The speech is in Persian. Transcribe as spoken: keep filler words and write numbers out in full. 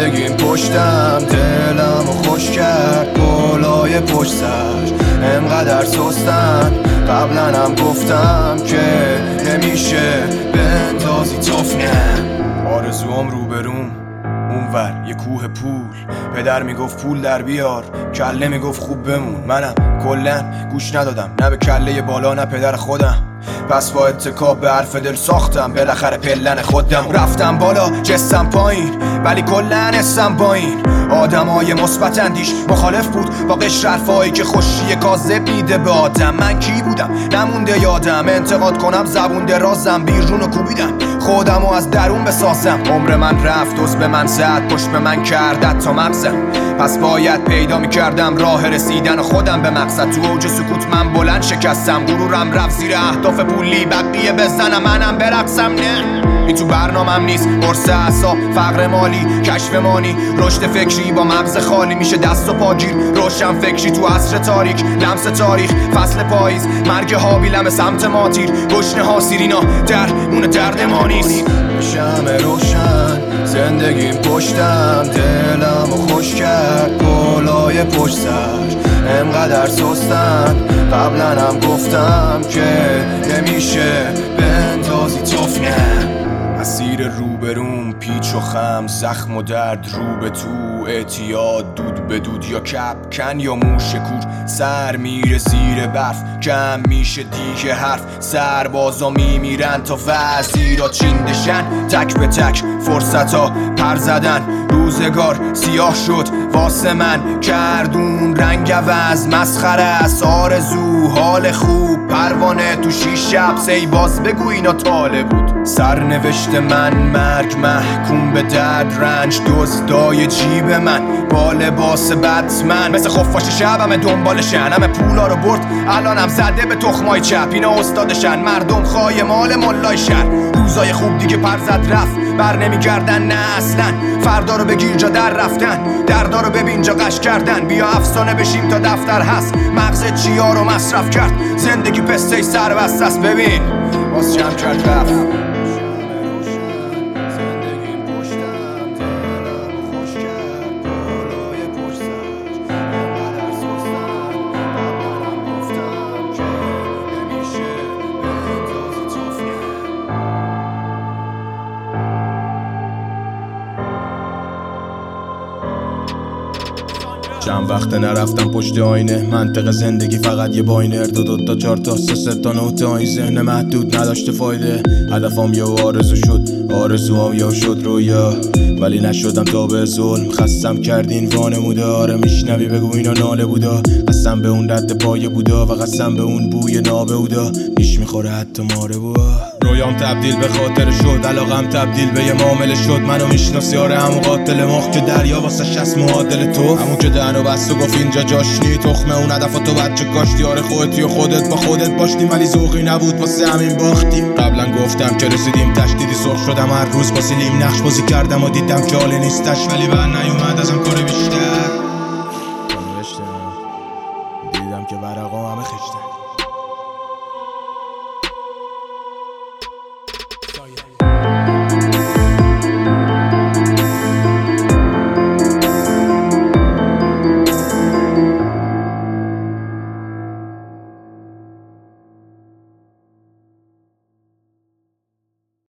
زندگیم پشتم دلم و خوش کرد بالای پشت سر انقدر سستن قبلا هم گفتم که نمیشه بندازی تفنم آرزوام رو بروم اونور یه کوه پول پدر میگفت پول در بیار کله میگفت خوب بمون منم کلن گوش ندادم نه به کله بالا نه پدر خودم پس با اتکاب به حرف دل ساختم بالاخره پلن خودم رفتم بالا جستم پایین ولی کلن اسم با این آدمای مثبت اندیش مخالف بود با قشر حرفایی که خوشی کاذب میده به آدم من کی بودم نمونده یادم انتقاد کنم زبون درازم بیرون و کوبیدم خودمو از درون بسازم عمر من رفت دوست به من زد پشت به من کردت تا مغزم پس باید پیدا میکردم راه رسیدن خودم به مقصد تو اوج سکوت من بلند شکستم غرورم رفت زیر اهداف پولی بقیه بزنم منم برقصم نه این تو برنامم نیست قرص اعصاب فقر مالی کشف مانی رشد فکری با مغز خالی میشه دست و پاگیر روشن فکری تو عصر تاریک لمس تاریخ فصل پاییز مرگ هابیلم سمت ماتیر گشنه ها سیرینا در اون درد ما نیست شمع روشن زندگیم پشتم دلم و خوش کرد بالای پشت سر انقدر سستن قبلا هم گفتم که نمیشه بندازی تفنم مسیر روبروم پیچ و خم زخم و درد رو به تو اعتیاد دود به دود یا کپ کن یا موش کور سر میره زیر برف کم میشه دیگه حرف سربازا میمیرن تا وزیرا چیندشن تک به تک فرصت ها پر زدن روزگار سیاه شد واسه من کردون رنگ عوض مسخره است آرزو حال خوب پروانه تو شیش شب سی باز بگو اینا تاله بود سرنوشت من مرگ محکوم به درد رنج دزدای جیب من با لباس بتمن مثل خفاش شب همه دنبالشن همه پولا رو برد الانم زده به تخمای چپ اینا استادشن مردم خواهی مال ملای شهر روزای خوب دیگه پر زد رفت بر نمیگردن نه اصلا فردا رو بگیر جا در رفتن دردا رو ببین جا قش کردن بیا افسانه بشیم تا دفتر هست مغزت چیا رو مصرف کرد زندگی پسته سر بست است ببین باز جمع کرد رفت چند وقت نرفتم پشت آینه منطق زندگی فقط یه باینر دو دو تا چار تا سه سه تا نوت این ذهن محدود نداشته فایده هدفم یا آرزو شد آرزوام یا شد رویا ولی نشدم تا به ظلم خستم کردین وانموده آره میشنوی بگو اینا ناله بودا قسم به اون رد پایه بودا و قسم به اون بوی نابه بودا نیش میخوره حتی ماره بودا رویام تبدیل به خاطر شد علاقم تبدیل به یه معامله شد منو میشناسی آره همون قاتل مخ که دریا واسه شست معادل تو همون که دهنو بست و گفت اینجا جاشنی تخمه اون هدفتو بچه کاشتی آره خودتی و خودت با خودت باشتیم ولی ذوقی نبود واسه همین باختیم قبلا گفتم که رسیدیم تشدیدی سرخ شدم هر روز با سلیم نقش بازی کردم و دیدم که حالی نیستش ولی بعد نیومد ازم کار بیشتر